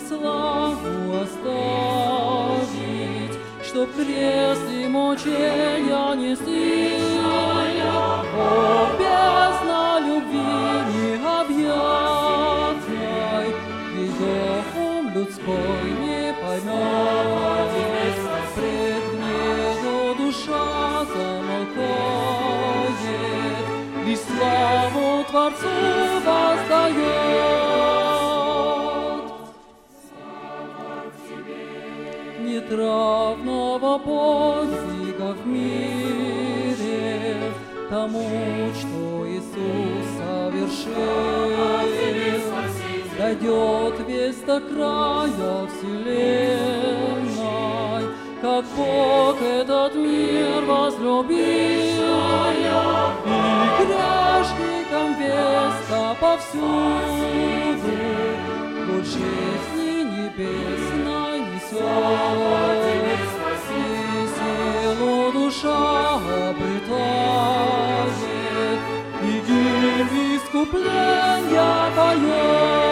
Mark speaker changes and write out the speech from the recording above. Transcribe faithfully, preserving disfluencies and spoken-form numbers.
Speaker 1: славу оставить, чтоб крест и мучения нести. О, бездна любви необъятной, и духом людской не поймет. Пред нею душа замолкает, лишь славу Творцу воздает. Нет равного подвига в мире тому, что Иисус совершил. Дойдет весь до края вселенной, как Бог этот мир возлюбил. И грешникам веста повсюду, Луч жизни небесной несет. И силу душа обретает, и гимн искупления поет.